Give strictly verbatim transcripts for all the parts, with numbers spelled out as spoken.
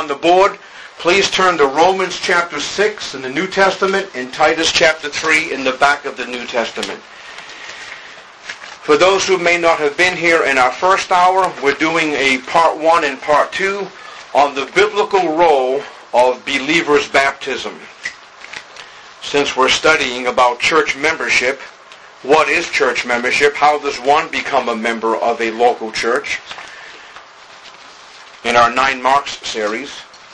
on the board, please turn to Romans chapter six in the New Testament and Titus chapter three in the back of the New Testament. For those who may not have been here in our first hour, we're doing a part one and part two on the biblical role of believers' baptism. Since we're studying about church membership, what is church membership? How does one become a member of a local church? In our Nine Marks series.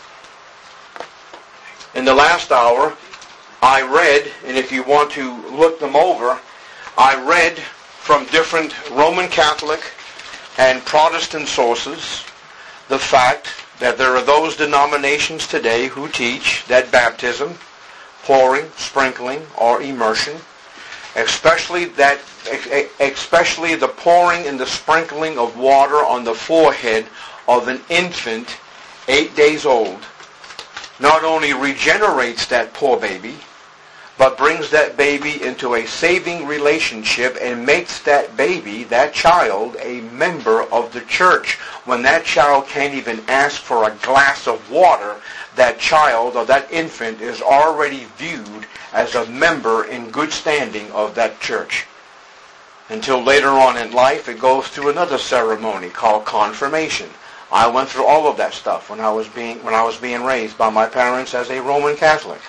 In the last hour, I read, and if you want to look them over, I read from different Roman Catholic and Protestant sources the fact that there are those denominations today who teach that baptism, pouring, sprinkling, or immersion, especially that, especially the pouring and the sprinkling of water on the forehead of an infant eight days old, not only regenerates that poor baby, but brings that baby into a saving relationship and makes that baby, that child, a member of the church. When that child can't even ask for a glass of water, that child or that infant is already viewed as a member in good standing of that church. Until later on in life, it goes through another ceremony called confirmation. I went through all of that stuff when I was being when I was being raised by my parents as a Roman Catholic.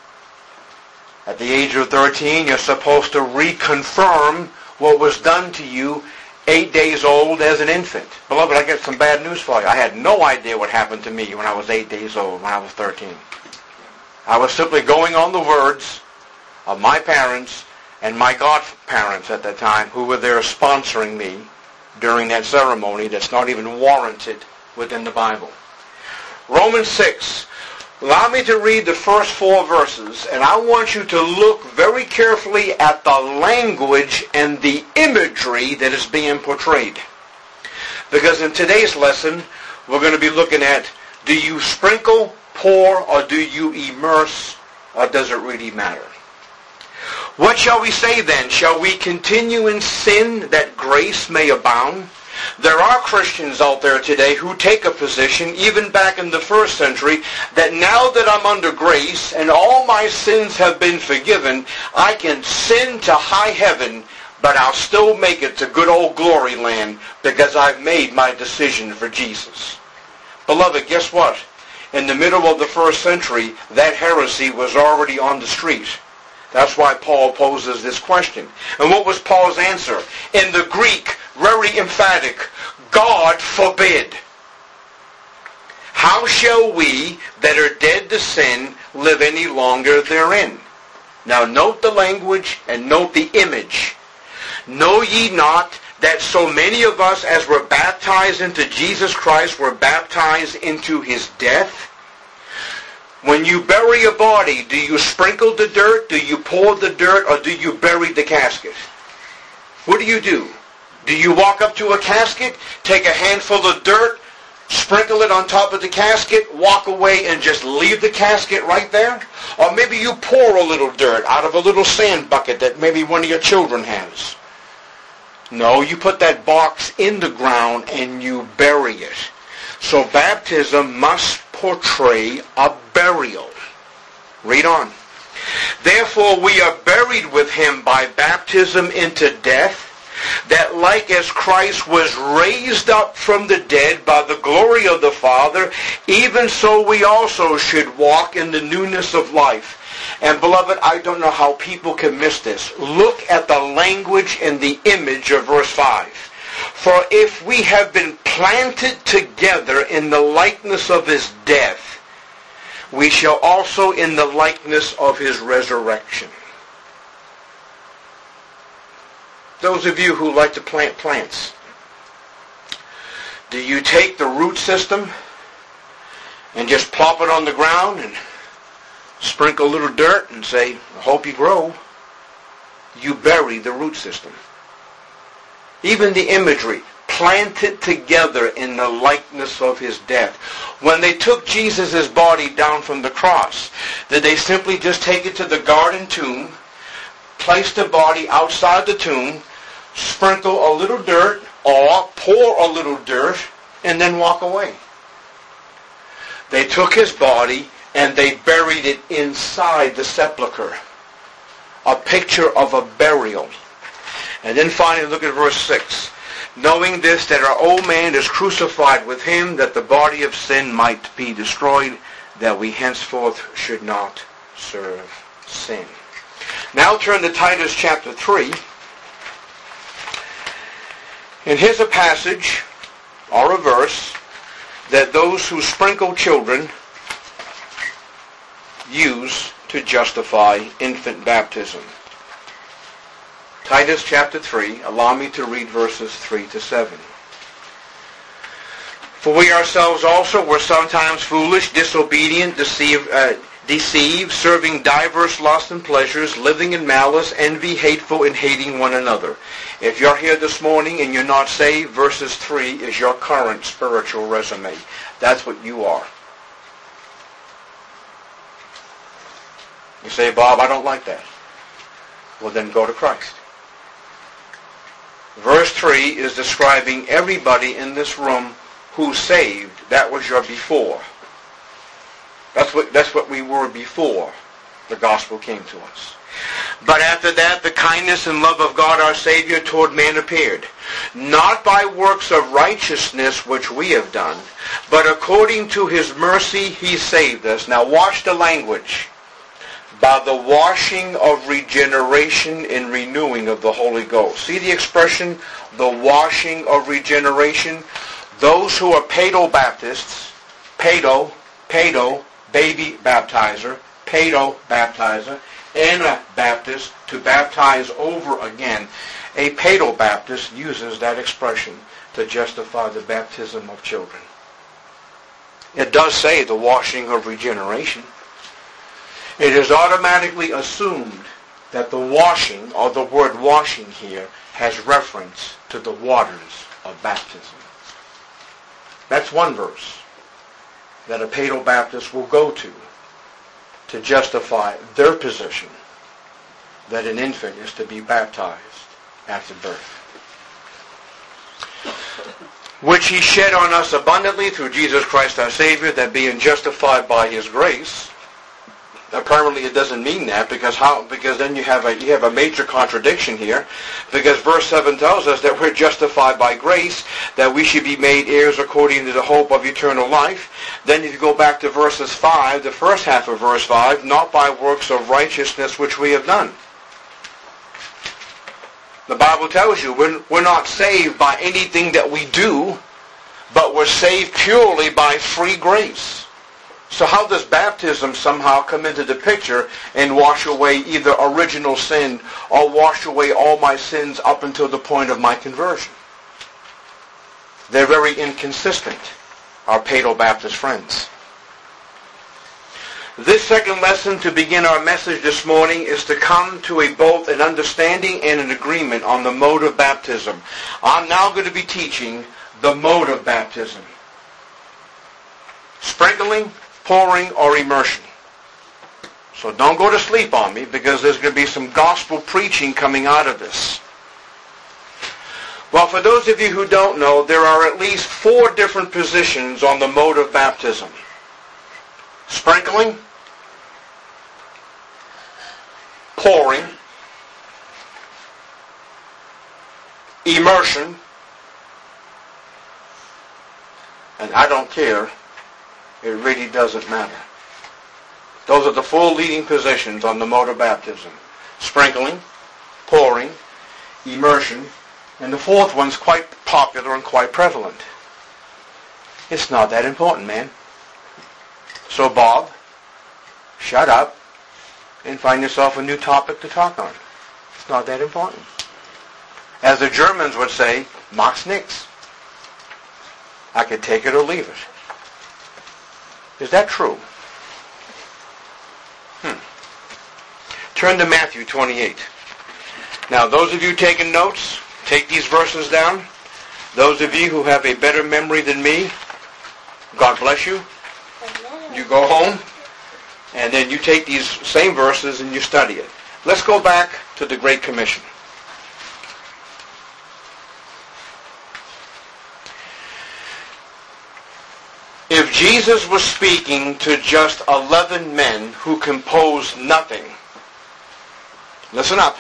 At the age of thirteen, you're supposed to reconfirm what was done to you eight days old as an infant. Beloved, I got some bad news for you. I had no idea what happened to me when I was eight days old, when I was thirteen. I was simply going on the words of my parents and my godparents at that time, who were there sponsoring me during that ceremony that's not even warranted within the Bible. Romans six. Allow me to read the first four verses, and I want you to look very carefully at the language and the imagery that is being portrayed. Because in today's lesson, we're going to be looking at, do you sprinkle, pour, or do you immerse, or does it really matter? What shall we say then? Shall we continue in sin that grace may abound? There are Christians out there today who take a position, even back in the first century, that now that I'm under grace and all my sins have been forgiven, I can sin to high heaven, but I'll still make it to good old glory land because I've made my decision for Jesus. Beloved, guess what? In the middle of the first century, that heresy was already on the street. That's why Paul poses this question. And what was Paul's answer? In the Greek, very emphatic, God forbid. How shall we that are dead to sin live any longer therein? Now note the language and note the image. Know ye not that so many of us as were baptized into Jesus Christ were baptized into his death? When you bury a body, do you sprinkle the dirt, do you pour the dirt, or do you bury the casket? What do you do? Do you walk up to a casket, take a handful of dirt, sprinkle it on top of the casket, walk away and just leave the casket right there? Or maybe you pour a little dirt out of a little sand bucket that maybe one of your children has. No, you put that box in the ground and you bury it. So baptism must portray a burial. Read on. Therefore we are buried with him by baptism into death, that like as Christ was raised up from the dead by the glory of the Father, even so we also should walk in the newness of life. And beloved, I don't know how people can miss this. Look at the language and the image of verse five. For if we have been planted together in the likeness of his death, we shall also in the likeness of his resurrection. Those of you who like to plant plants, do you take the root system and just plop it on the ground and sprinkle a little dirt and say, I hope you grow? You bury the root system. Even the imagery, planted together in the likeness of his death. When they took Jesus' body down from the cross, did they simply just take it to the garden tomb, place the body outside the tomb, sprinkle a little dirt, or pour a little dirt, and then walk away? They took his body and they buried it inside the sepulcher. A picture of a burial. And then finally look at verse six. Knowing this, that our old man is crucified with him, that the body of sin might be destroyed, that we henceforth should not serve sin. Now turn to Titus chapter three. And here's a passage, or a verse, that those who sprinkle children use to justify infant baptism. Titus chapter three, allow me to read verses three to seven. For we ourselves also were sometimes foolish, disobedient, deceived, uh, deceived, serving diverse lusts and pleasures, living in malice, envy, hateful, and hating one another. If you're here this morning and you're not saved, verses three is your current spiritual resume. That's what you are. You say, Bob, I don't like that. Well, then go to Christ. Verse three is describing everybody in this room who's saved. That was your before. That's what, that's what we were before the gospel came to us. But after that, the kindness and love of God our Savior toward man appeared, not by works of righteousness which we have done, but according to his mercy he saved us. Now watch the language. By the washing of regeneration and renewing of the Holy Ghost. See the expression, the washing of regeneration? Those who are Paedo Baptists, Paedo, Paedo, baby baptizer, Paedo baptizer, Anabaptist, to baptize over again. A Paedo Baptist uses that expression to justify the baptism of children. It does say the washing of regeneration. It is automatically assumed that the washing, or the word washing here, has reference to the waters of baptism. That's one verse that a Paedo Baptist will go to to justify their position that an infant is to be baptized after birth. Which he shed on us abundantly through Jesus Christ our Savior, that being justified by his grace. Apparently it doesn't mean that, because how? Because then you have a you have a major contradiction here, because verse seven tells us that we're justified by grace, that we should be made heirs according to the hope of eternal life. Then if you go back to verses five, the first half of verse five, not by works of righteousness which we have done. The Bible tells you we're, we're not saved by anything that we do, but we're saved purely by free grace. So how does baptism somehow come into the picture and wash away either original sin or wash away all my sins up until the point of my conversion? They're very inconsistent, our Paedo Baptist friends. This second lesson to begin our message this morning is to come to a both an understanding and an agreement on the mode of baptism. I'm now going to be teaching the mode of baptism. Sprinkling, pouring, or immersion. So don't go to sleep on me, because there's going to be some gospel preaching coming out of this. Well, for those of you who don't know, there are at least four different positions on the mode of baptism. Sprinkling, pouring, immersion, and I don't care. It really doesn't matter. Those are the four leading positions on the mode of baptism. Sprinkling, pouring, immersion, and the fourth one's quite popular and quite prevalent. It's not that important, man. So, Bob, shut up and find yourself a new topic to talk on. It's not that important. As the Germans would say, macht's nix. I could take it or leave it. Is that true? Hmm. Turn to Matthew twenty-eight. Now, those of you taking notes, take these verses down. Those of you who have a better memory than me, God bless you. You go home, and then you take these same verses and you study it. Let's go back to the Great Commission. If Jesus was speaking to just eleven men who composed nothing, listen up.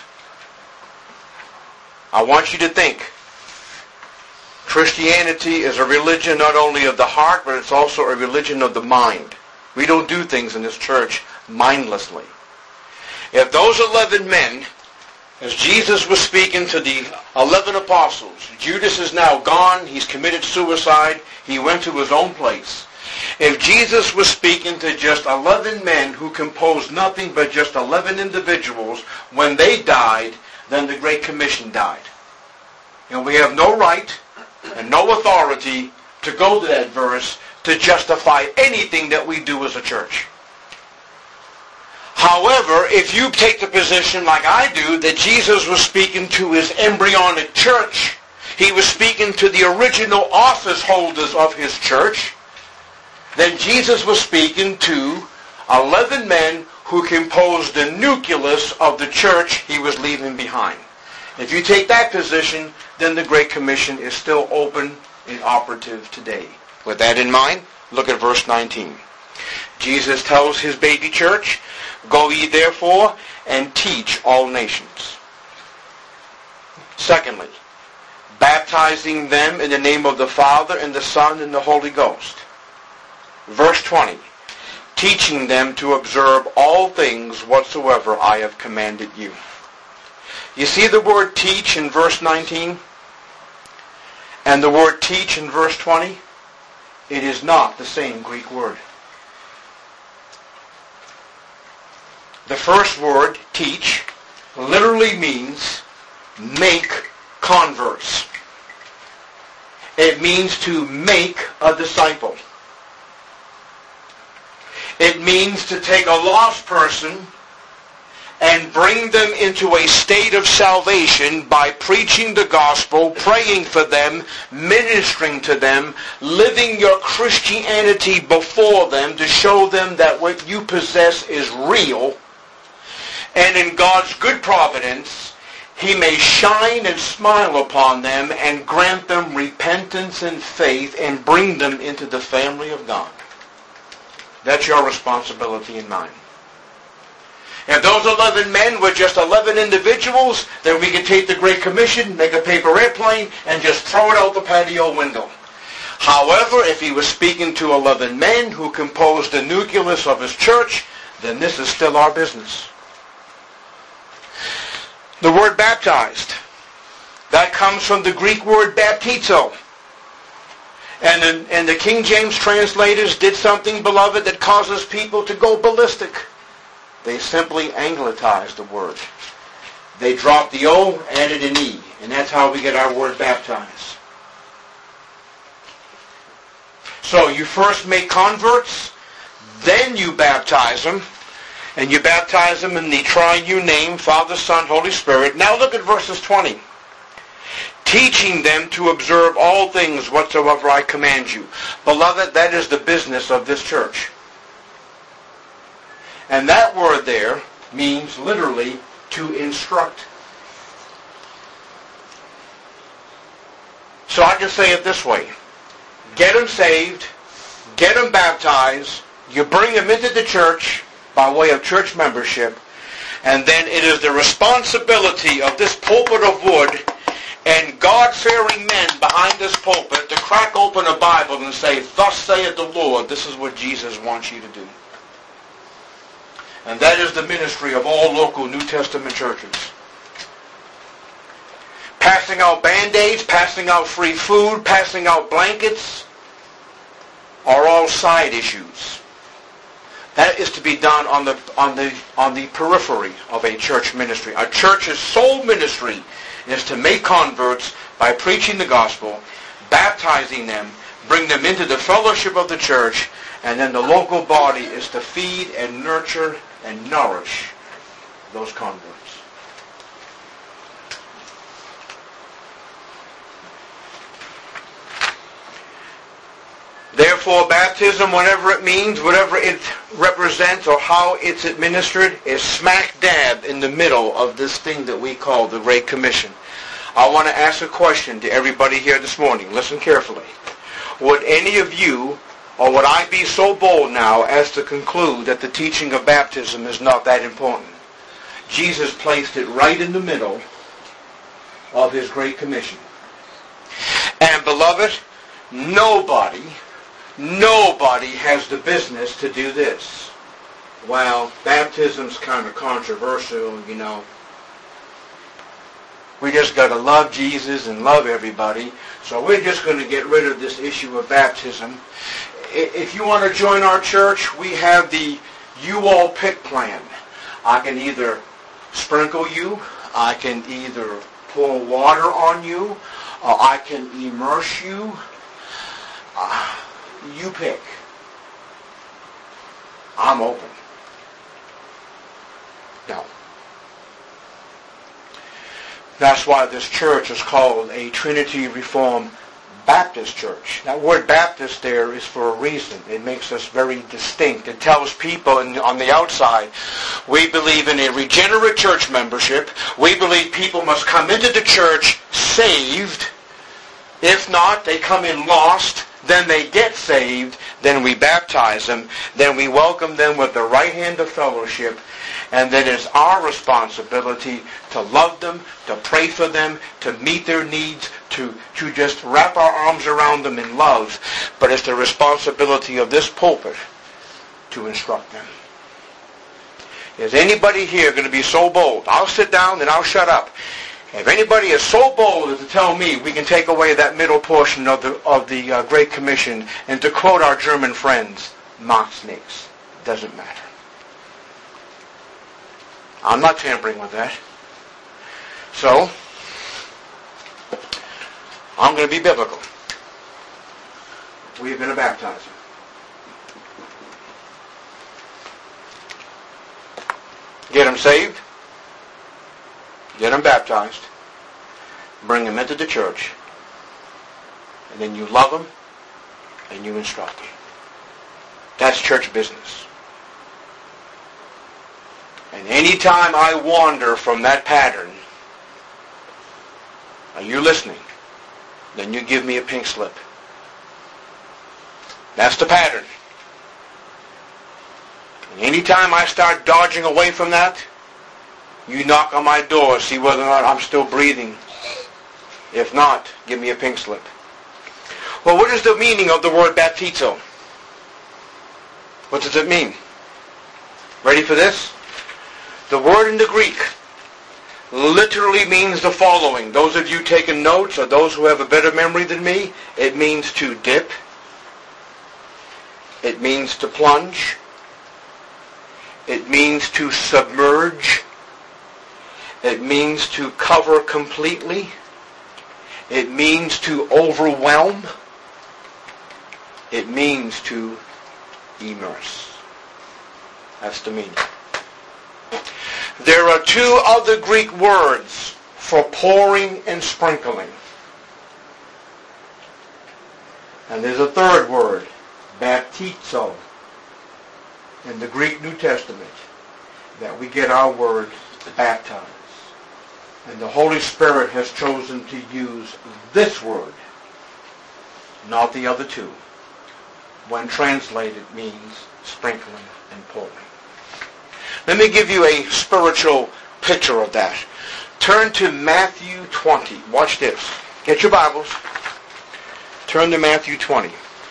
I want you to think. Christianity is a religion not only of the heart, but it's also a religion of the mind. We don't do things in this church mindlessly. If those eleven men, as Jesus was speaking to the eleven apostles, Judas is now gone, he's committed suicide, he went to his own place. If Jesus was speaking to just eleven men who composed nothing but just eleven individuals, when they died, then the Great Commission died. And we have no right and no authority to go to that verse to justify anything that we do as a church. However, if you take the position like I do, that Jesus was speaking to his embryonic church, he was speaking to the original office holders of his church, then Jesus was speaking to eleven men who composed the nucleus of the church he was leaving behind. If you take that position, then the Great Commission is still open and operative today. With that in mind, look at verse nineteen. Jesus tells his baby church, "Go ye therefore and teach all nations." Secondly, baptizing them in the name of the Father and the Son and the Holy Ghost. Verse twenty, teaching them to observe all things whatsoever I have commanded you. You see the word teach in verse nineteen? And the word teach in verse twenty? It is not the same Greek word. The first word, teach, literally means make converts. It means to make a disciple. It means to take a lost person and bring them into a state of salvation by preaching the gospel, praying for them, ministering to them, living your Christianity before them to show them that what you possess is real. And in God's good providence, he may shine and smile upon them and grant them repentance and faith and bring them into the family of God. That's your responsibility and mine. If those eleven men were just eleven individuals, then we could take the Great Commission, make a paper airplane, and just throw it out the patio window. However, if he was speaking to eleven men who composed the nucleus of his church, then this is still our business. The word baptized, that comes from the Greek word baptizo. And the, and the King James translators did something, beloved, that causes people to go ballistic. They simply anglicized the word. They dropped the O, added an E, and that's how we get our word baptized. So you first make converts, then you baptize them, and you baptize them in the triune name, Father, Son, Holy Spirit. Now look at verses twenty. Teaching them to observe all things whatsoever I command you. Beloved, that is the business of this church. And that word there means literally to instruct. So I can say it this way. Get them saved, get them baptized, you bring them into the church by way of church membership, and then it is the responsibility of this pulpit of wood and God-fearing men behind this pulpit to crack open a Bible and say, "Thus saith the Lord, this is what Jesus wants you to do." And that is the ministry of all local New Testament churches. Passing out Band-Aids, passing out free food, passing out blankets are all side issues. That is to be done on the on the on the periphery of a church ministry. A church's sole ministry is to make converts by preaching the gospel, baptizing them, bring them into the fellowship of the church, and then the local body is to feed and nurture and nourish those converts. Therefore, baptism, whatever it means, whatever it represents, or how it's administered, is smack dab in the middle of this thing that we call the Great Commission. I want to ask a question to everybody here this morning. Listen carefully. Would any of you Or would I be so bold now as to conclude that the teaching of baptism is not that important? Jesus placed it right in the middle of his Great Commission. And beloved, nobody, nobody has the business to do this. Well, baptism's kind of controversial, you know. We just got to love Jesus and love everybody. So we're just going to get rid of this issue of baptism. If you want to join our church, we have the you all pick plan. I can either sprinkle you, I can either pour water on you, or I can immerse you. Uh, you pick. I'm open. No. That's why this church is called a Trinity Reformed Baptist Church. That word Baptist there is for a reason. It makes us very distinct. It tells people in, on the outside, we believe in a regenerate church membership. We believe people must come into the church saved. If not, they come in lost. Then they get saved. Then we baptize them. Then we welcome them with the right hand of fellowship. And then it's our responsibility to love them, to pray for them, to meet their needs, to, to just wrap our arms around them in love. But it's the responsibility of this pulpit to instruct them. Is anybody here going to be so bold? I'll sit down and I'll shut up. If anybody is so bold as to tell me we can take away that middle portion of the of the uh, Great Commission, and to quote our German friends, macht's nix. Doesn't matter. I'm not tampering with that. So, I'm going to be biblical. We're going to baptize them. Get them saved. Get them baptized. Bring them into the church. And then you love them and you instruct them. That's church business. And any time I wander from that pattern, are you listening? Then you give me a pink slip. That's the pattern. And any time I start dodging away from that, you knock on my door, see whether or not I'm still breathing. If not, give me a pink slip. Well, what is the meaning of the word baptizo? What does it mean? Ready for this? The word in the Greek literally means the following. Those of you taking notes, or those who have a better memory than me, it means to dip. It means to plunge. It means to submerge. It means to cover completely. It means to overwhelm. It means to immerse. That's the meaning. There are two other Greek words for pouring and sprinkling. And there's a third word, baptizo, in the Greek New Testament, that we get our word baptize. And the Holy Spirit has chosen to use this word, not the other two. When translated, means sprinkling and pouring. Let me give you a spiritual picture of that. Turn to Matthew twenty. Watch this. Get your Bibles. Turn to Matthew twenty.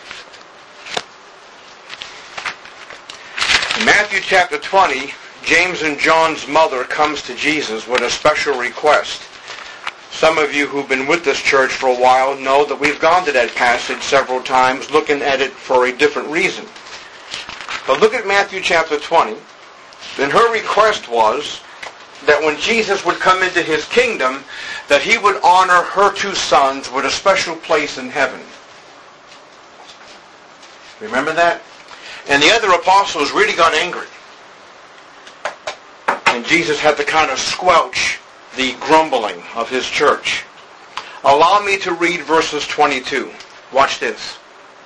In Matthew chapter twenty, James and John's mother comes to Jesus with a special request. Some of you who've been with this church for a while know that we've gone to that passage several times, looking at it for a different reason. But look at Matthew chapter twenty. Then her request was that when Jesus would come into his kingdom, that he would honor her two sons with a special place in heaven. Remember that? And the other apostles really got angry. And Jesus had to kind of squelch the grumbling of his church. Allow me to read verses twenty-two. Watch this.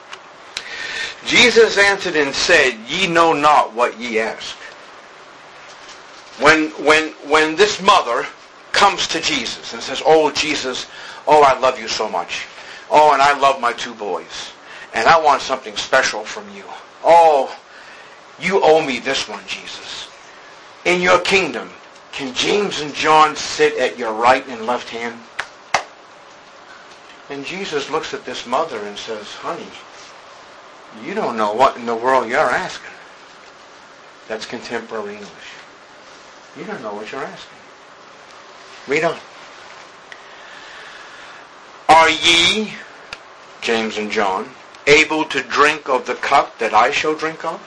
Jesus answered and said, Ye know not what ye ask. When, when, when this mother comes to Jesus and says, Oh, Jesus, oh, I love you so much. Oh, and I love my two boys. and I want something special from you. Oh, you owe me this one, Jesus. In your kingdom, can James and John sit at your right and left hand? And Jesus looks at this mother and says, honey, you don't know what in the world you're asking. That's contemporary English. You don't know what you're asking. Read on. Are ye, James and John, able to drink of the cup that I shall drink of?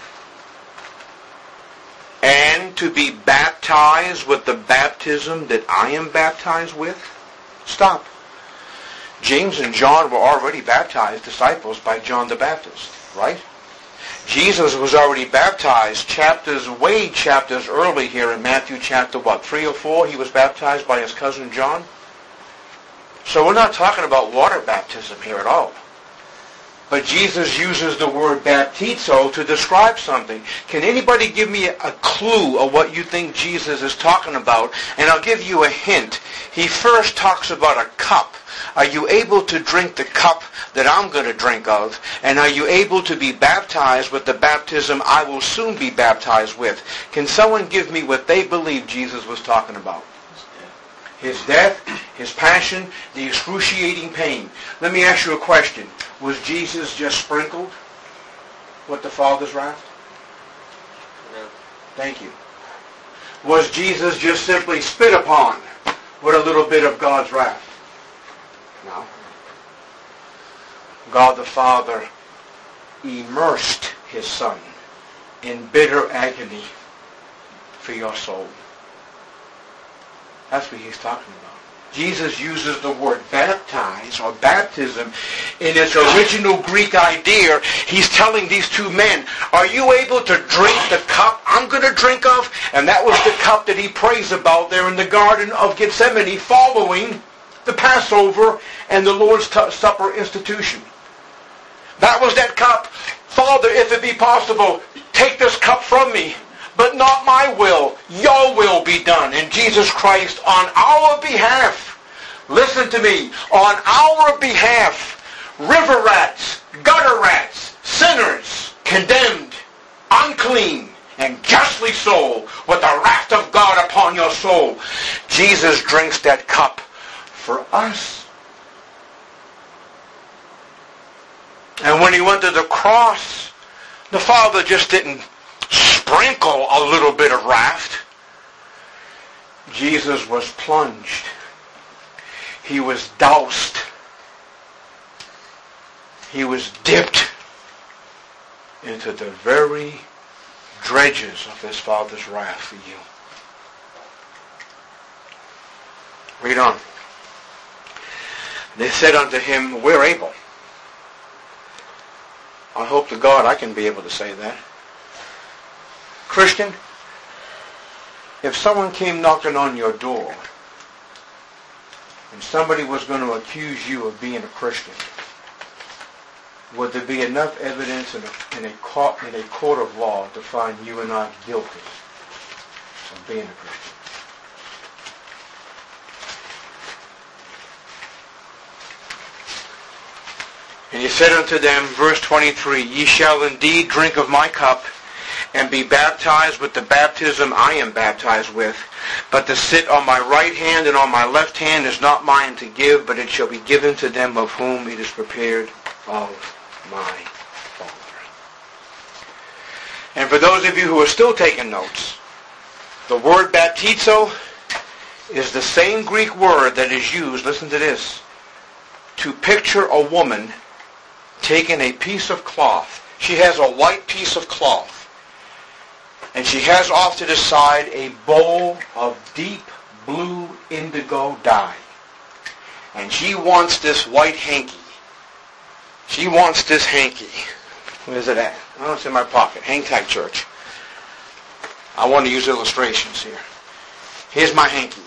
And to be baptized with the baptism that I am baptized with? Stop. James and John were already baptized disciples by John the Baptist, right? Jesus was already baptized chapters, way chapters early here in Matthew chapter, what, three or four? He was baptized by his cousin John. So we're not talking about water baptism here at all. But Jesus uses the word baptizo to describe something. Can anybody give me a clue of what you think Jesus is talking about? And I'll give you a hint. He first talks about a cup. Are you able to drink the cup that I'm going to drink of? And are you able to be baptized with the baptism I will soon be baptized with? Can someone give me what they believe Jesus was talking about? His death, his passion, the excruciating pain. Let me ask you a question. Was Jesus just sprinkled with the Father's wrath? No. Thank you. Was Jesus just simply spit upon with a little bit of God's wrath? No. God the Father immersed his Son in bitter agony for your soul. That's what he's talking about. Jesus uses the word baptize or baptism in its original Greek idea. He's telling these two men, are you able to drink the cup I'm going to drink of? And that was the cup that he prays about there in the Garden of Gethsemane following the Passover and the Lord's Supper institution. That was that cup. Father, if it be possible, take this cup from me. But not my will, your will be done. And Jesus Christ, on our behalf, listen to me, on our behalf, river rats, gutter rats, sinners, condemned, unclean, and justly so, with the wrath of God upon your soul, Jesus drinks that cup for us. And when he went to the cross, the Father just didn't sprinkle a little bit of wrath. Jesus was plunged. He was doused. He was dipped into the very dredges of his Father's wrath for you. Read on. They said unto him, we're able. I hope to God I can be able to say that. Christian, if someone came knocking on your door and somebody was going to accuse you of being a Christian, would there be enough evidence in a, in a, court, in a court of law to find you and I guilty of being a Christian? And he said unto them, verse twenty-three, ye shall indeed drink of my cup, and be baptized with the baptism I am baptized with. But to sit on my right hand and on my left hand is not mine to give, but it shall be given to them of whom it is prepared of my Father. And for those of you who are still taking notes, the word baptizo is the same Greek word that is used, listen to this, to picture a woman taking a piece of cloth. She has a white piece of cloth. And she has off to the side a bowl of deep blue indigo dye. And she wants this white hanky. She wants this hanky. Where's it at? Oh, it's in my pocket. Hang tight, church. I want to use illustrations here. Here's my hanky.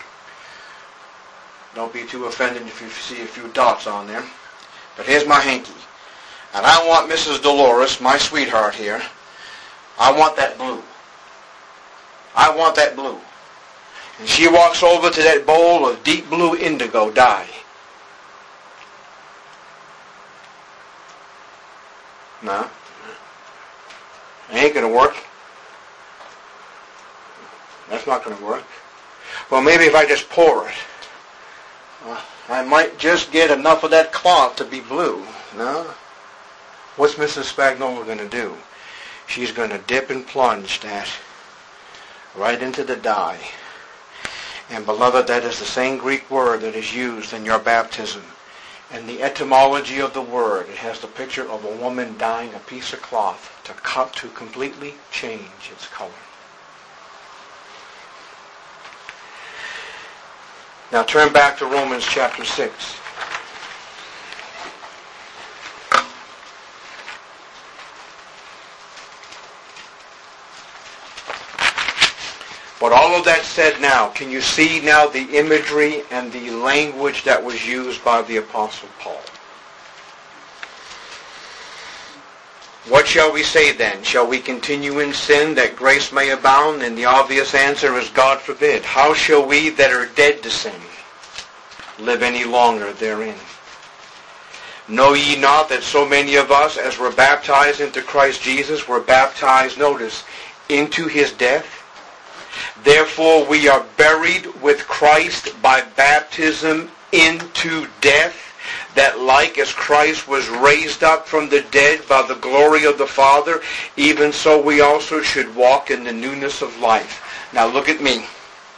Don't be too offended if you see a few dots on there. But here's my hanky. And I want Missus Dolores, my sweetheart here, I want that blue. I want that blue. And she walks over to that bowl of deep blue indigo dye. No. It ain't going to work. That's not going to work. Well, maybe if I just pour it, uh, I might just get enough of that cloth to be blue. No. What's Missus Spagnola going to do? She's going to dip and plunge that right into the dye. And beloved, that is the same Greek word that is used in your baptism. And the etymology of the word, it has the picture of a woman dyeing a piece of cloth to cut to completely change its color. Now turn back to Romans chapter six. But all of that said now, can you see now the imagery and the language that was used by the Apostle Paul? What shall we say then? Shall we continue in sin that grace may abound? And the obvious answer is God forbid. How shall we that are dead to sin live any longer therein? Know ye not that so many of us as were baptized into Christ Jesus were baptized, notice, into his death? Therefore we are buried with Christ by baptism into death, that like as Christ was raised up from the dead by the glory of the Father, even so we also should walk in the newness of life. Now look at me.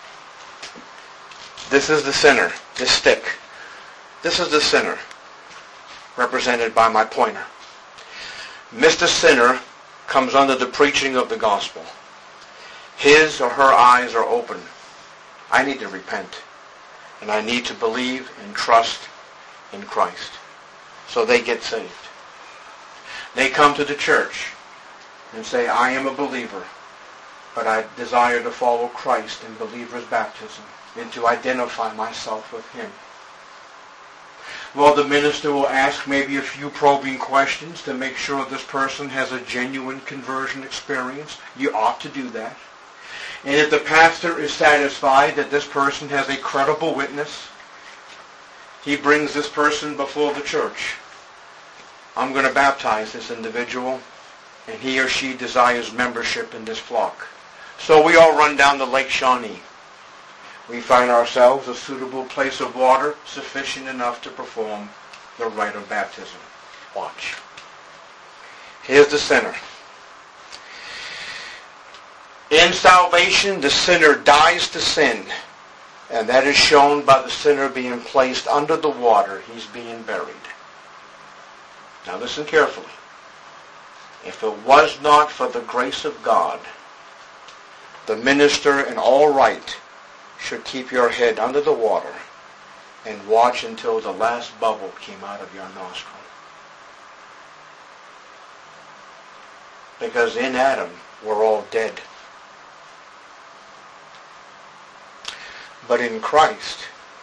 This is the sinner, this stick. This is the sinner, represented by my pointer. Mister Sinner comes under the preaching of the gospel. His or her eyes are open. I need to repent. And I need to believe and trust in Christ. So they get saved. They come to the church and say, I am a believer, but I desire to follow Christ in believer's baptism and to identify myself with him. Well, the minister will ask maybe a few probing questions to make sure this person has a genuine conversion experience. You ought to do that. And if the pastor is satisfied that this person has a credible witness, he brings this person before the church. I'm going to baptize this individual, and he or she desires membership in this flock. So we all run down to Lake Shawnee. We find ourselves a suitable place of water sufficient enough to perform the rite of baptism. Watch. Here's the sinner. In salvation, the sinner dies to sin, and that is shown by the sinner being placed under the water. He's being buried. Now listen carefully. If it was not for the grace of God, the minister in all right should keep your head under the water and watch until the last bubble came out of your nostril. Because in Adam, we're all dead. But in Christ,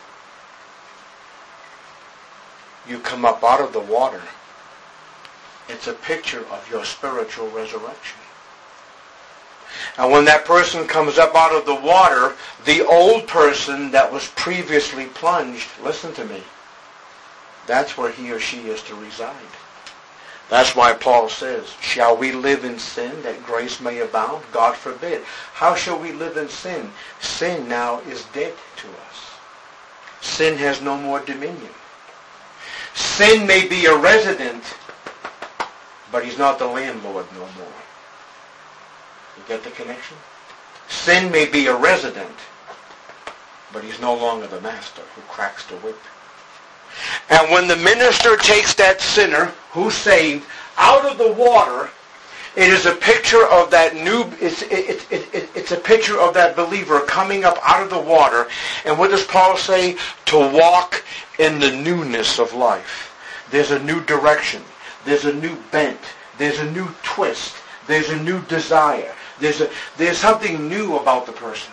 you come up out of the water. It's a picture of your spiritual resurrection. And when that person comes up out of the water, the old person that was previously plunged, listen to me, that's where he or she is to reside. That's why Paul says, shall we live in sin that grace may abound? God forbid. How shall we live in sin? Sin now is dead to us. Sin has no more dominion. Sin may be a resident, but he's not the landlord no more. You get the connection? Sin may be a resident, but he's no longer the master who cracks the whip. And when the minister takes that sinner who's saved out of the water, it is a picture of that new, it's, it, it, it, it's a picture of that believer coming up out of the water. And what does Paul say? To walk in the newness of life. There's a new direction. There's a new bent. There's a new twist. There's a new desire. There's a, there's something new about the person.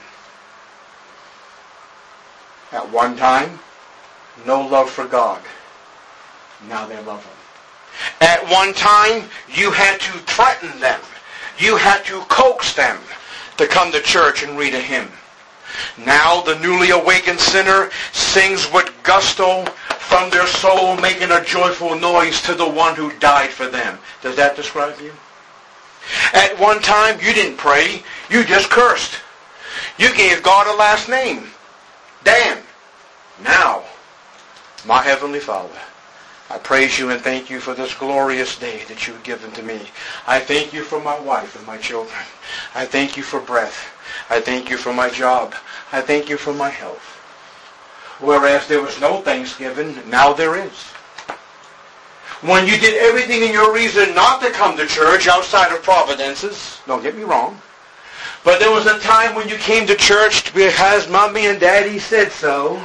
At one time, no love for God. Now they love him. At one time, you had to threaten them. You had to coax them to come to church and read a hymn. Now the newly awakened sinner sings with gusto from their soul making a joyful noise to the one who died for them. Does that describe you? At one time, you didn't pray. You just cursed. You gave God a last name. Dan. Now, my Heavenly Father, I praise you and thank you for this glorious day that you've given to me. I thank you for my wife and my children. I thank you for breath. I thank you for my job. I thank you for my health. Whereas there was no thanksgiving, now there is. When you did everything in your reason not to come to church outside of providences, don't get me wrong, but there was a time when you came to church because Mommy and Daddy said so.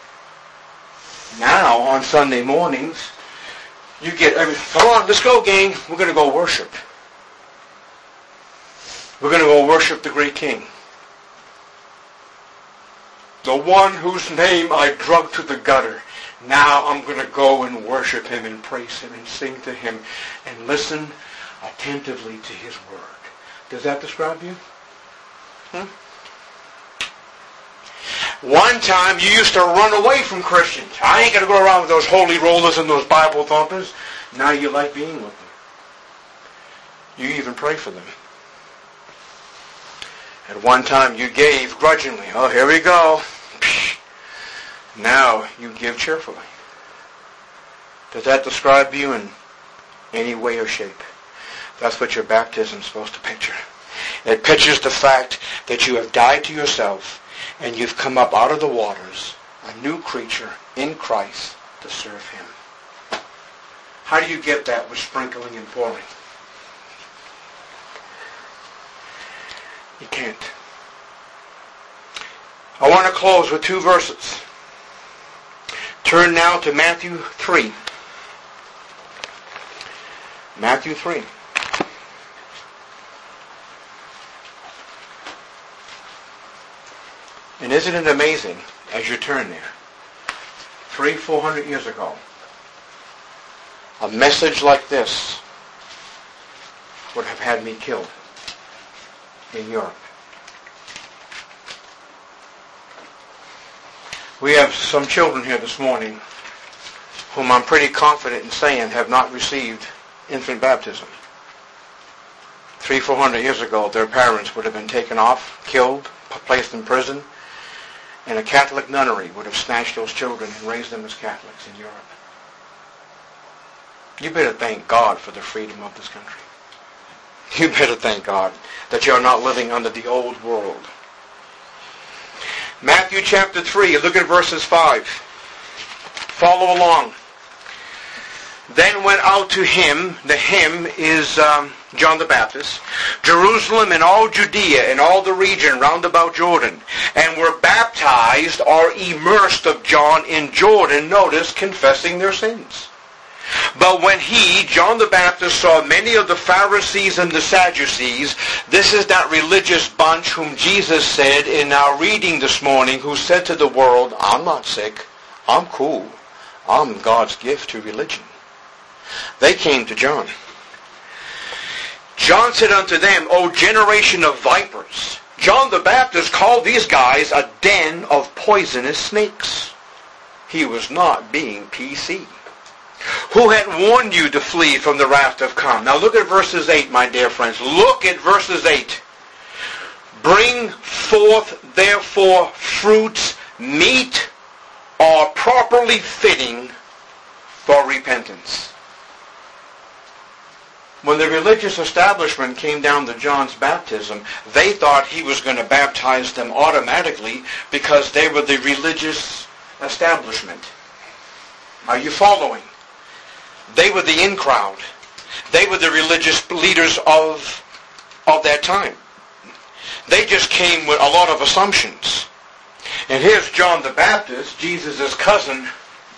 Now, on Sunday mornings, you get everything. Come on, let's go, gang. We're going to go worship. We're going to go worship the great King. The one whose name I drug to the gutter. Now I'm going to go and worship him and praise him and sing to him and listen attentively to his word. Does that describe you? Hmm? One time you used to run away from Christians. I ain't going to go around with those holy rollers and those Bible thumpers. Now you like being with them. You even pray for them. At one time you gave grudgingly. Oh, here we go. Now you give cheerfully. Does that describe you in any way or shape? That's what your baptism is supposed to picture. It pictures the fact that you have died to yourself and you've come up out of the waters, a new creature in Christ to serve him. How do you get that with sprinkling and pouring? You can't. I want to close with two verses. Turn now to Matthew three. Matthew three. And isn't it amazing, as you turn there, three, four hundred years ago, a message like this would have had me killed in Europe. We have some children here this morning whom I'm pretty confident in saying have not received infant baptism. Three, four hundred years ago, their parents would have been taken off, killed, placed in prison, and a Catholic nunnery would have snatched those children and raised them as Catholics in Europe. You better thank God for the freedom of this country. You better thank God that you're not living under the old world. Matthew chapter three, look at verses five. Follow along. Then went out to him, the him is um, John the Baptist, Jerusalem and all Judea and all the region round about Jordan, and were baptized or immersed of John in Jordan, notice, confessing their sins. But when he, John the Baptist, saw many of the Pharisees and the Sadducees, this is that religious bunch whom Jesus said in our reading this morning, who said to the world, I'm not sick, I'm cool, I'm God's gift to religion. They came to John. John said unto them, O generation of vipers. John the Baptist called these guys a den of poisonous snakes. He was not being P C. Who had warned you to flee from the wrath to come? Now look at verses eight, my dear friends. Look at verses eight. Bring forth therefore fruits meet or properly fitting for repentance. When the religious establishment came down to John's baptism, they thought he was going to baptize them automatically because they were the religious establishment. Are you following? They were the in crowd. They were the religious leaders of, of that time. They just came with a lot of assumptions. And here's John the Baptist, Jesus' cousin.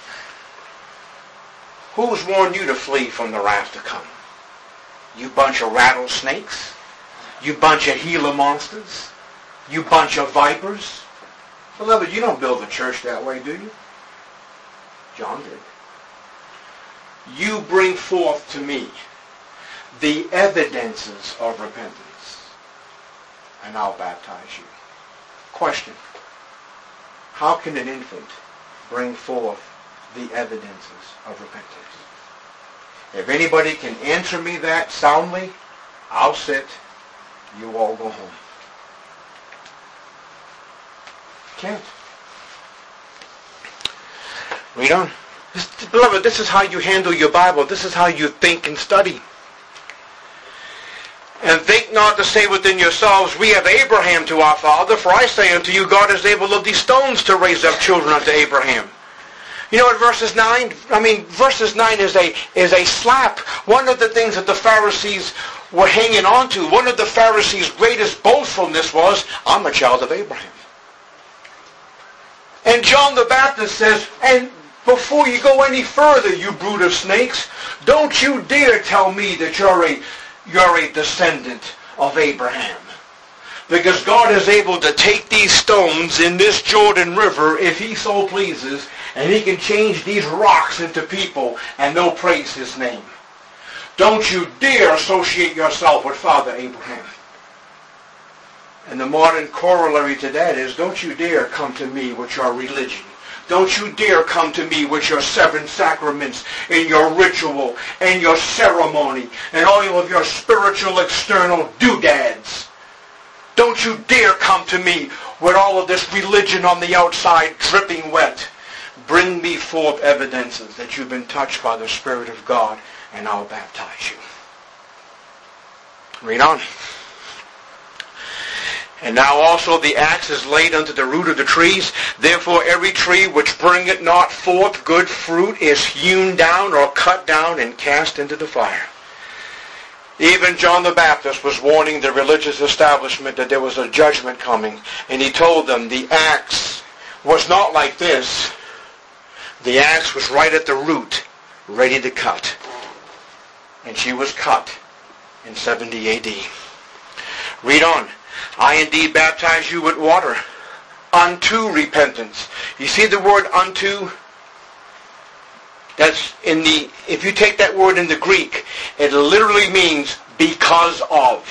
Who's warned you to flee from the wrath to come? You bunch of rattlesnakes? You bunch of Gila monsters? You bunch of vipers? Beloved, you don't build a church that way, do you? John did. You bring forth to me the evidences of repentance, and I'll baptize you. Question. How can an infant bring forth the evidences of repentance. If anybody can answer me that soundly, I'll sit. You all go home. Can't. Read on. This, beloved, this is how you handle your Bible. This is how you think and study. And think not to say within yourselves, we have Abraham to our father, for I say unto you, God is able of these stones to raise up children unto Abraham. You know what verses nine? I mean, verses nine is a is a slap. One of the things that the Pharisees were hanging on to, one of the Pharisees' greatest boastfulness was, I'm a child of Abraham. And John the Baptist says, and before you go any further, you brood of snakes, don't you dare tell me that you're a you're a descendant of Abraham. Because God is able to take these stones in this Jordan River, if he so pleases, and he can change these rocks into people, and they'll praise his name. Don't you dare associate yourself with Father Abraham. And the modern corollary to that is, don't you dare come to me with your religion. Don't you dare come to me with your seven sacraments and your ritual and your ceremony and all of your spiritual external doodads. Don't you dare come to me with all of this religion on the outside dripping wet. Bring me forth evidences that you've been touched by the Spirit of God, and I'll baptize you. Read on. And now also the axe is laid unto the root of the trees. Therefore every tree which bringeth not forth good fruit is hewn down or cut down and cast into the fire. Even John the Baptist was warning the religious establishment that there was a judgment coming. And he told them the axe was not like this. The axe was right at the root, ready to cut. And she was cut in seventy A D. Read on. I indeed baptize you with water unto repentance. You see the word unto? That's in the, if you take that word in the Greek, it literally means because of.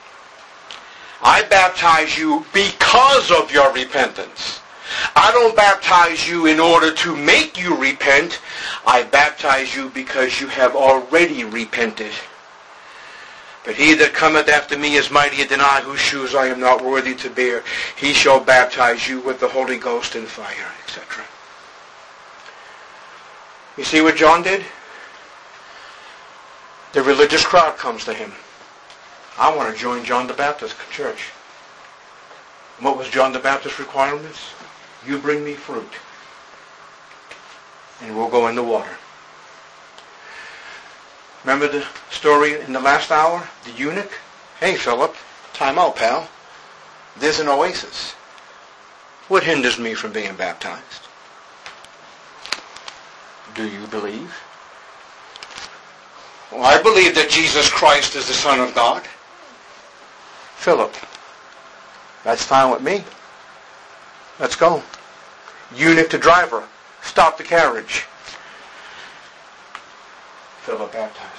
I baptize you because of your repentance. I don't baptize you in order to make you repent. I baptize you because you have already repented. But he that cometh after me is mightier than I, whose shoes I am not worthy to bear. He shall baptize you with the Holy Ghost and fire, et cetera. You see what John did? The religious crowd comes to him. I want to join John the Baptist church. And what was John the Baptist's requirements? You bring me fruit, and we'll go in the water. Remember the story in the last hour? The eunuch? Hey, Philip, time out, pal. There's an oasis. What hinders me from being baptized? Do you believe? Well, I believe that Jesus Christ is the Son of God. Philip, that's fine with me. Let's go. Eunuch to driver, stop the carriage. Philip baptized.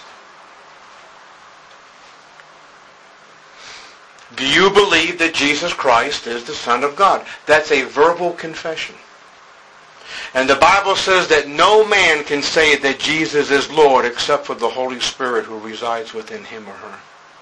Do you believe that Jesus Christ is the Son of God? That's a verbal confession. And the Bible says that no man can say that Jesus is Lord except for the Holy Spirit who resides within him or her.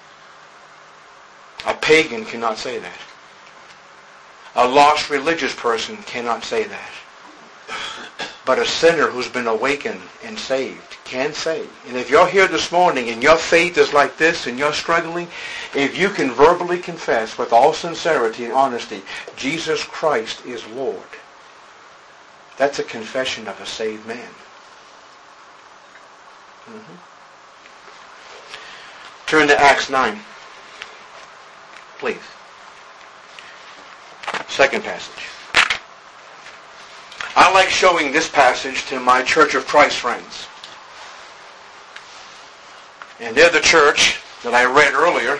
A pagan cannot say that. A lost religious person cannot say that. But a sinner who's been awakened and saved can say. And if you're here this morning and your faith is like this and you're struggling, if you can verbally confess with all sincerity and honesty, Jesus Christ is Lord, that's a confession of a saved man. Mm-hmm. Turn to Acts nine, please. Second passage. I like showing this passage to my Church of Christ friends. And they're the church that I read earlier.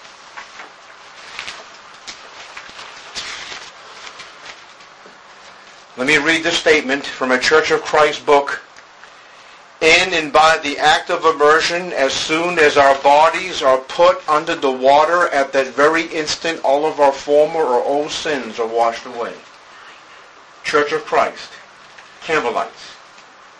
Let me read this statement from a Church of Christ book. In and by the act of immersion, as soon as our bodies are put under the water, at that very instant all of our former or old sins are washed away. Church of Christ, Campbellites,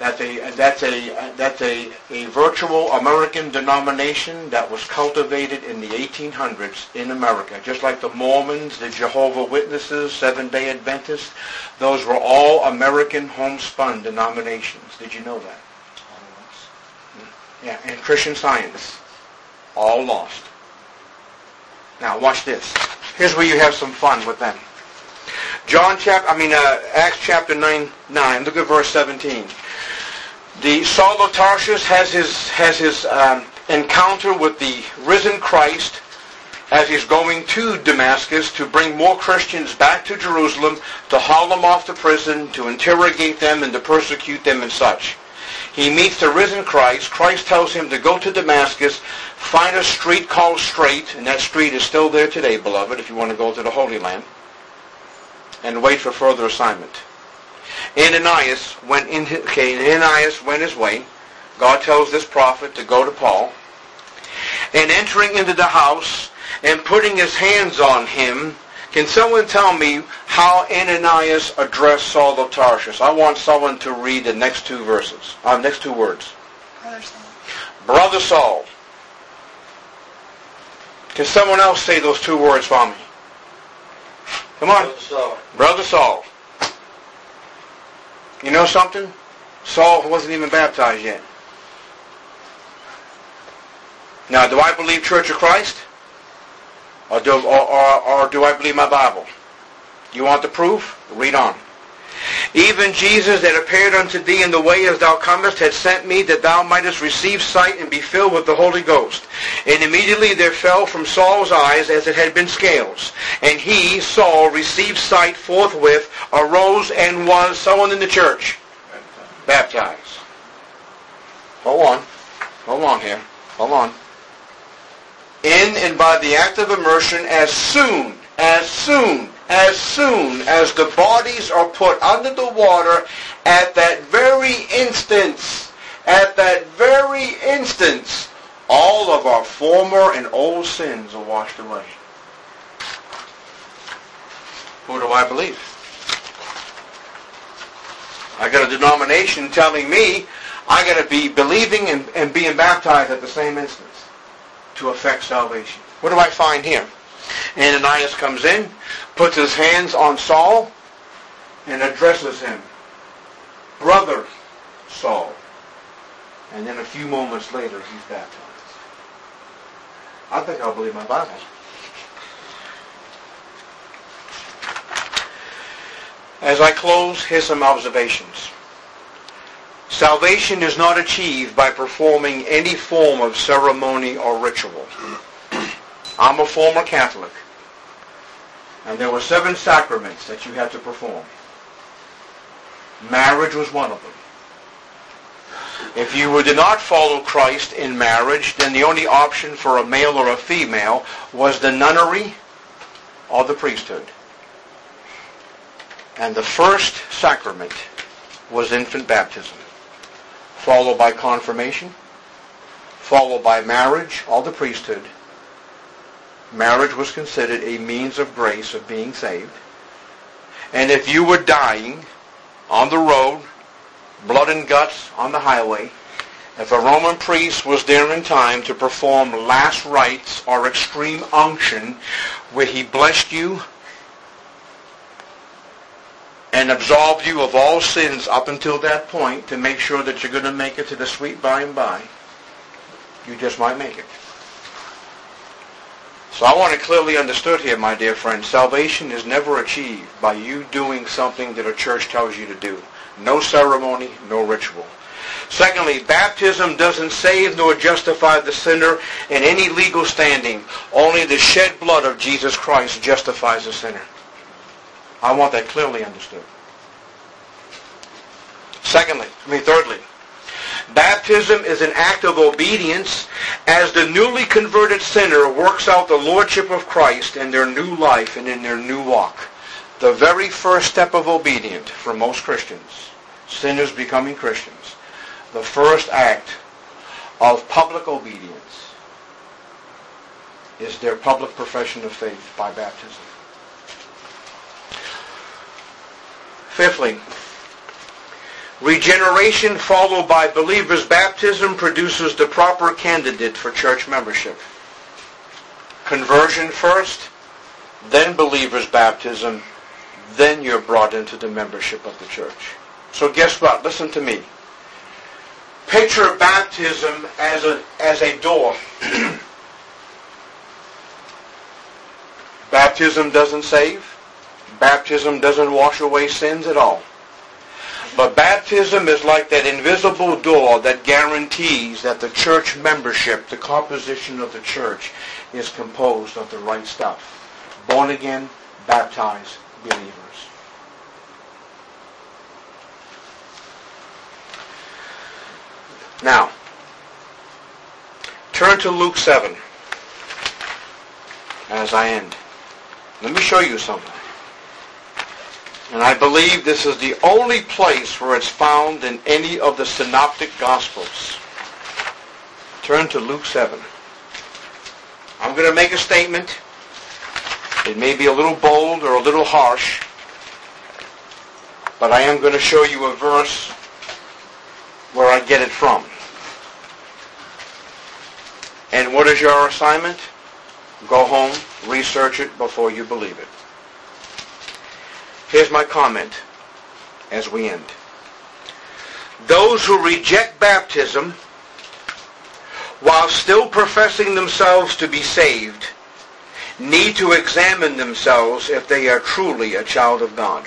That's a that's a that's a, a virtual American denomination that was cultivated in the eighteen hundreds in America. Just like the Mormons, the Jehovah's Witnesses, Seventh-day Adventists, those were all American homespun denominations. Did you know that? Yeah, and Christian Science, all lost. Now watch this. Here's where you have some fun with them. John chapter, I mean uh, Acts chapter nine, nine. Look at verse seventeen. The Saul of Tarsus has his has his um, encounter with the risen Christ as he's going to Damascus to bring more Christians back to Jerusalem, to haul them off to prison, to interrogate them, and to persecute them and such. He meets the risen Christ. Christ tells him to go to Damascus, find a street called Straight, and that street is still there today, beloved, if you want to go to the Holy Land, and wait for further assignment. Ananias went in his, okay, Ananias went his way. God tells this prophet to go to Paul. And entering into the house and putting his hands on him, can someone tell me how Ananias addressed Saul of Tarsus? I want someone to read the next two verses, uh, next two words. Brother Saul. Brother Saul. Can someone else say those two words for me? Come on. Brother Saul. Brother Saul. You know something? Saul wasn't even baptized yet. Now, do I believe Church of Christ? Or do, or, or, or do I believe my Bible? You want the proof? Read on. Even Jesus that appeared unto thee in the way as thou comest had sent me that thou mightest receive sight and be filled with the Holy Ghost. And immediately there fell from Saul's eyes as it had been scales. And he, Saul, received sight forthwith, arose and was, someone in the church, baptized. Hold on. Hold on here. Hold on. In and by the act of immersion, as soon, as soon, as soon as the bodies are put under the water, at that very instance, at that very instance, all of our former and old sins are washed away. Who do I believe? I got a denomination telling me I got to be believing and, and being baptized at the same instance to affect salvation. What do I find here? Ananias comes in, puts his hands on Saul, and addresses him, Brother Saul. And then a few moments later, he's baptized. I think I'll believe my Bible. As I close, here's some observations. Salvation is not achieved by performing any form of ceremony or ritual. I'm a former Catholic, and there were seven sacraments that you had to perform. Marriage was one of them. If you did not follow Christ in marriage, then the only option for a male or a female was the nunnery or the priesthood. And the first sacrament was infant baptism, followed by confirmation, followed by marriage or the priesthood. Marriage was considered a means of grace of being saved. And if you were dying on the road, blood and guts on the highway, if a Roman priest was there in time to perform last rites or extreme unction where he blessed you and absolved you of all sins up until that point to make sure that you're going to make it to the sweet by and by, you just might make it. So I want it clearly understood here, my dear friends. Salvation is never achieved by you doing something that a church tells you to do. No ceremony, no ritual. Secondly, baptism doesn't save nor justify the sinner in any legal standing. Only the shed blood of Jesus Christ justifies the sinner. I want that clearly understood. Secondly, I mean thirdly, baptism is an act of obedience as the newly converted sinner works out the lordship of Christ in their new life and in their new walk. The very first step of obedience for most Christians, sinners becoming Christians, the first act of public obedience is their public profession of faith by baptism. Fifthly, Regeneration followed by believer's baptism produces the proper candidate for church membership. Conversion first, then believer's baptism, then you're brought into the membership of the church. So guess what? Listen to me. Picture baptism as a, as a door. Baptism doesn't save. Baptism doesn't wash away sins at all. But baptism is like that invisible door that guarantees that the church membership, the composition of the church, is composed of the right stuff. Born again, baptized believers. Now, turn to Luke seven as I end. Let me show you something. And I believe this is the only place where it's found in any of the synoptic gospels. Turn to Luke seven. I'm going to make a statement. It may be a little bold or a little harsh, but I am going to show you a verse where I get it from. And what is your assignment? Go home, research it before you believe it. Here's my comment as we end. Those who reject baptism while still professing themselves to be saved need to examine themselves if they are truly a child of God.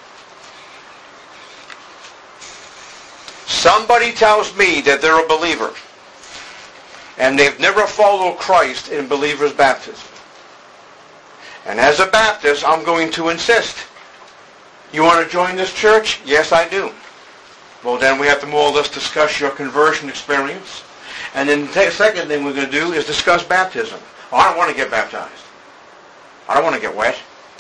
Somebody tells me that they're a believer and they've never followed Christ in believer's baptism. And as a Baptist, I'm going to insist. You want to join this church? Yes, I do. Well, then we have to more or less discuss your conversion experience. And then the second thing we're going to do is discuss baptism. Oh, I don't want to get baptized. I don't want to get wet.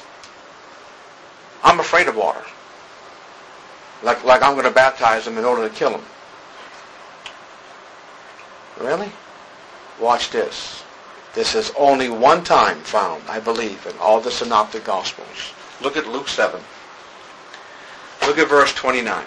I'm afraid of water. Like, like I'm going to baptize them in order to kill them. Really? Watch this. This is only one time found, I believe, in all the synoptic gospels. Look at Luke seven. Look at verse twenty-nine.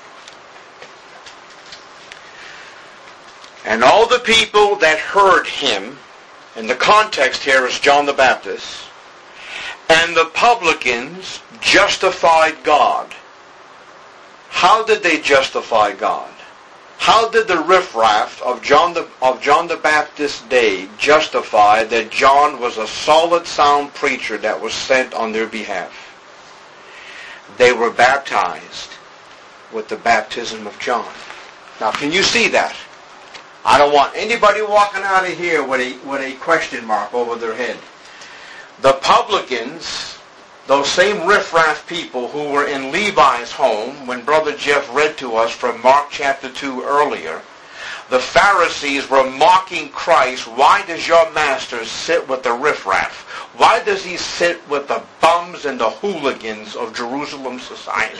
And all the people that heard him, and the context here is John the Baptist, and the publicans justified God. How did they justify God? How did the riffraff of John the, of John the Baptist's day justify that John was a solid, sound preacher that was sent on their behalf? They were baptized with the baptism of John. Now, can you see that? I don't want anybody walking out of here with a, with a question mark over their head. The publicans, those same riffraff people who were in Levi's home when Brother Jeff read to us from Mark chapter two earlier, the Pharisees were mocking Christ. Why does your master sit with the riffraff? Why does he sit with the bums and the hooligans of Jerusalem society?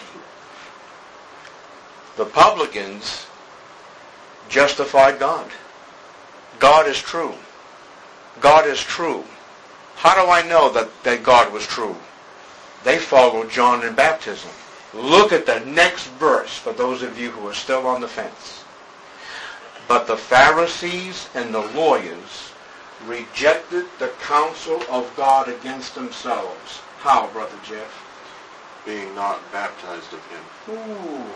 The publicans justified God. God is true. God is true. How do I know that, that God was true? They followed John in baptism. Look at the next verse for those of you who are still on the fence. But the Pharisees and the lawyers rejected the counsel of God against themselves. How, Brother Jeff? Being not baptized of him. Ooh.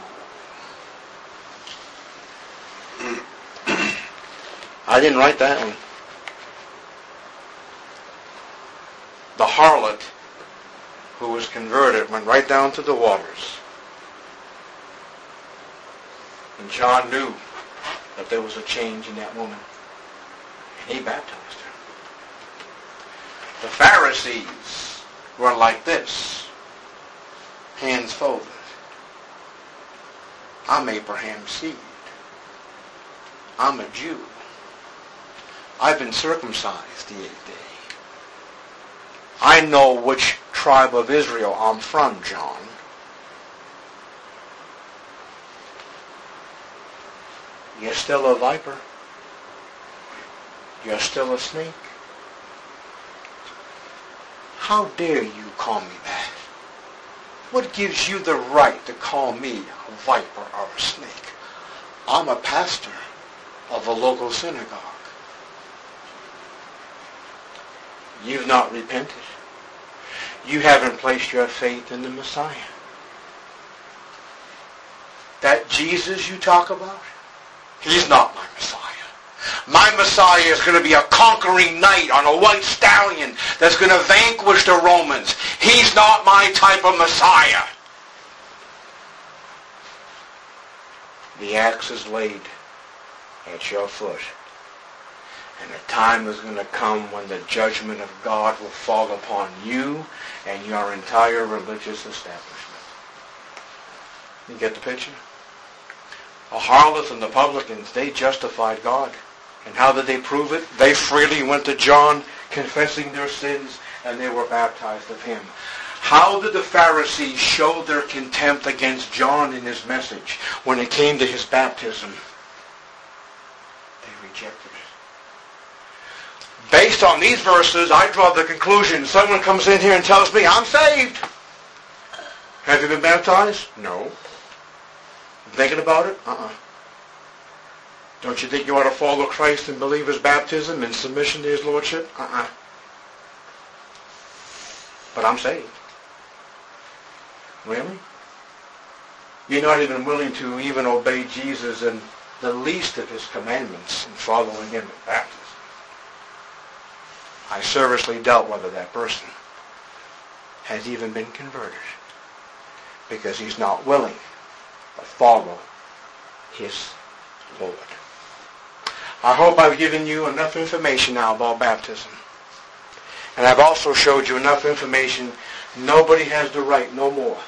I didn't write that one. The harlot who was converted went right down to the waters. And John knew that there was a change in that woman. And he baptized her. The Pharisees were like this. Hands folded. I'm Abraham's seed. I'm a Jew. I've been circumcised the eighth day. I know which tribe of Israel I'm from, John. You're still a viper. You're still a snake. How dare you call me that? What gives you the right to call me a viper or a snake? I'm a pastor of a local synagogue. You've not repented. You haven't placed your faith in the Messiah. That Jesus you talk about, he's not my Messiah. My Messiah is going to be a conquering knight on a white stallion that's going to vanquish the Romans. He's not my type of Messiah. The axe is laid at your foot. And the time is going to come when the judgment of God will fall upon you and your entire religious establishment. You get the picture? The harlots and the publicans, they justified God. And how did they prove it? They freely went to John confessing their sins, and they were baptized of him. How did the Pharisees show their contempt against John in his message when it came to his baptism? They rejected it. Based on these verses, I draw the conclusion, someone comes in here and tells me, I'm saved. Have you been baptized? No. Thinking about it? Uh-uh. Don't you think you ought to follow Christ and believe his baptism in submission to his lordship? Uh-uh. But I'm saved. Really? You're not even willing to even obey Jesus in the least of his commandments and following him in baptism. I seriously doubt whether that person has even been converted because he's not willing to follow his Lord. I hope I've given you enough information now about baptism. And I've also showed you enough information. Nobody has the right no more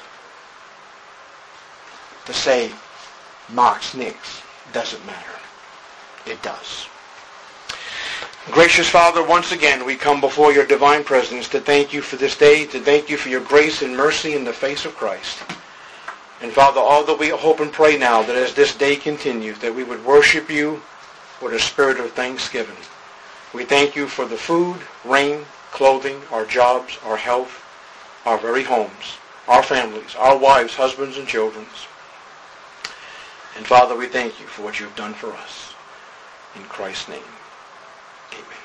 to say Mark's nicks. Doesn't matter. It does. Gracious Father, once again we come before your divine presence to thank you for this day, to thank you for your grace and mercy in the face of Christ. And Father, all that we hope and pray now that as this day continues, that we would worship you with a spirit of thanksgiving. We thank you for the food, rain, clothing, our jobs, our health, our very homes, our families, our wives, husbands, and children. And Father, we thank you for what you've done for us. In Christ's name, amen.